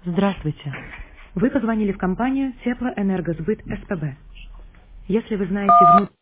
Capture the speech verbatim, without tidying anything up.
Здравствуйте. Вы позвонили в компанию Теплоэнергосбыт СПБ. Если вы знаете внутренний